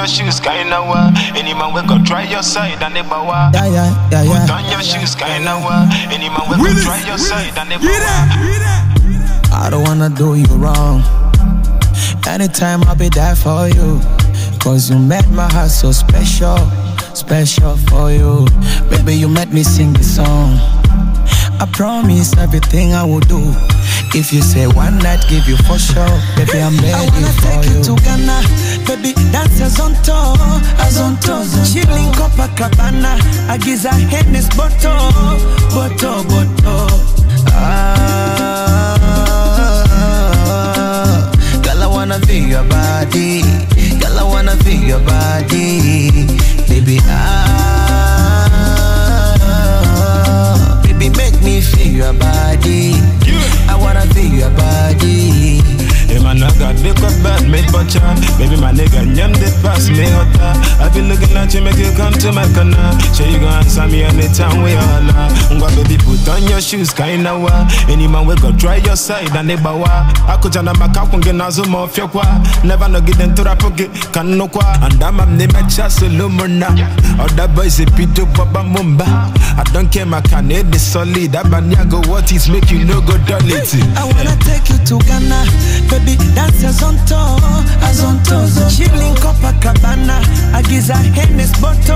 your shoes, kinda wa. Any man we go try your side and never wa. Yeah. Put on your shoes, kinda wa. Any man we go try your side and never wa. I don't wanna do you wrong. Anytime I'll be there for you. Cause you made my heart so special, special for you. Baby, you made me sing this song. I promise everything I will do. If you say one night, give you for sure. Baby, I'm ready for you. I wanna take you to Ghana. Baby, dance as on tour. Chilling Copacabana. Agiza Hennes Boto. Girl, I wanna feel your body. Girl, I wanna feel your body. Baby, baby, make me feel your body. I wanna feel your body. Hey man, I got the cup bad, made butcher. Baby, my nigga, nyam the pass me hotter. I be looking at you, make you come to my corner. Sure you gon' answer me anytime we holla. Baby, put on your shoes, kinda wa. Any man we go try your side and never wa. I could jana my cap and get nazo off your qua. Never no get into rap pocket, can no qua. And I'm the match as a lumina. Other boys a pito baba mumba. I don't care, my can the solid. That banyago, what is make you no go dolly. I wanna take you to Ghana. Baby, dance as on tour. Chilling Copacabana. Agiza Hennes Boto.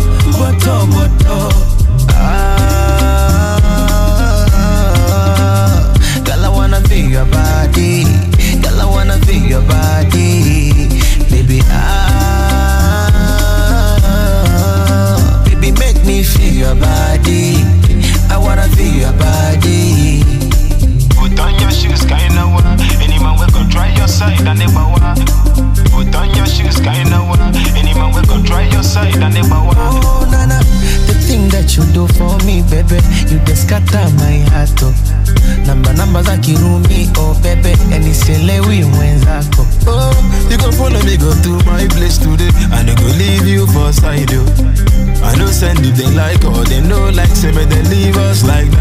Girl, I wanna feel your body. Girl, I wanna feel your body. Baby, baby, make me feel your body. I wanna feel your body. Put on your shoes, kinda wa. Any man we go try your side and never wa. Put on your shoes, kinda wa. Any man we go try your side and never wa. Oh, nana, the thing that you do for me, baby, you just scatter my heart, oh. Namba za kirumi, oh baby, eniselewi mwenzako. Oh, you gon' follow me, go to my place today, and I go leave you for side, yo. I know send if they like or they know like, say me they leave us like